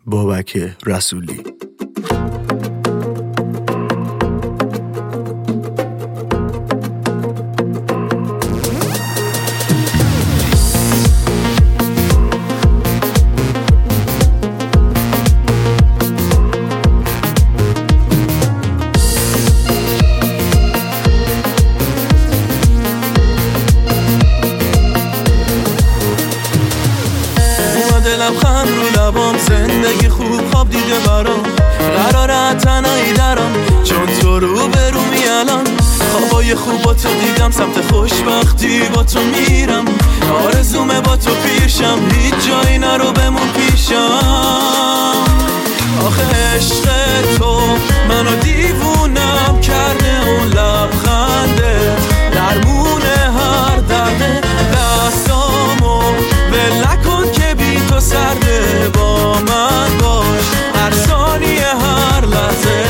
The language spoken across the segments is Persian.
بابک رسولی. لبخند رو لبام، زندگی خوب خواب دیده برام، قراره تنهایی درام چون تو رو برومی الان. خوابای خوب با تو دیدم، سمت خوشبختی با تو میرم، آرزومه با تو پیشم، هیچ جایی نرو بمون پیشم. آخه عشق تو منو دیوونم کرده، اون لبخنده درمونه هر درده، دستامو ول نکن که بی تو سرده، با من باش هر ثانیه هر لحظه.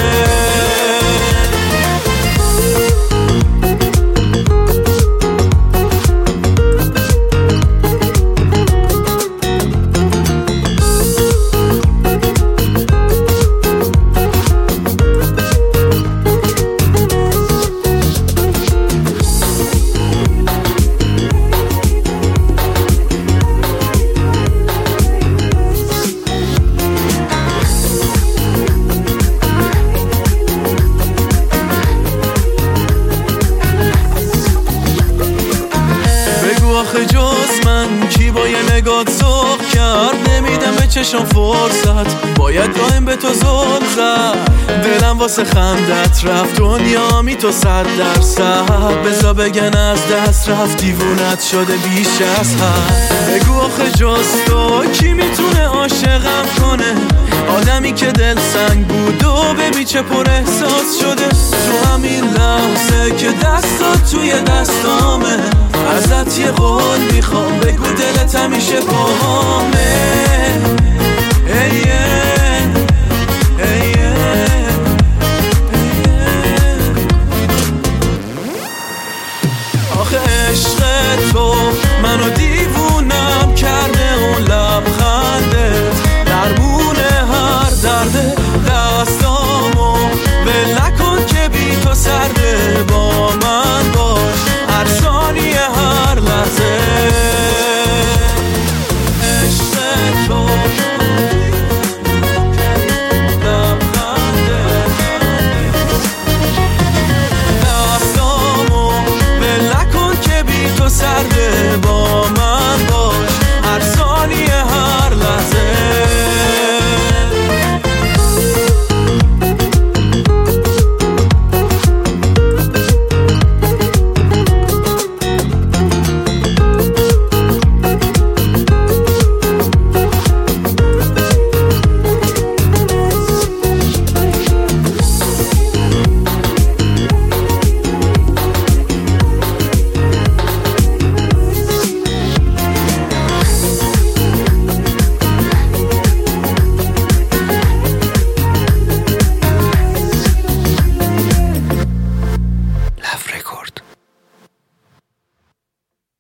آخه جز من کی با یه نگات سوق کرد، نمیدم به چشم فرصت، باید دائم به تو زل زد، دلم واسه خندت رفت، دنیا می تو 100%، بزا بگن از دست رفت، دیوونت شده بیش از حد. بگو آخه جز تو کی میتونه عاشقم کنه، آدمی که دل سنگ بود و ببین چه پر احساس شده، تو همین لحظه که دستات توی دستامه، ازت یه قول میخوام، بگو دلت همیشه باهامه.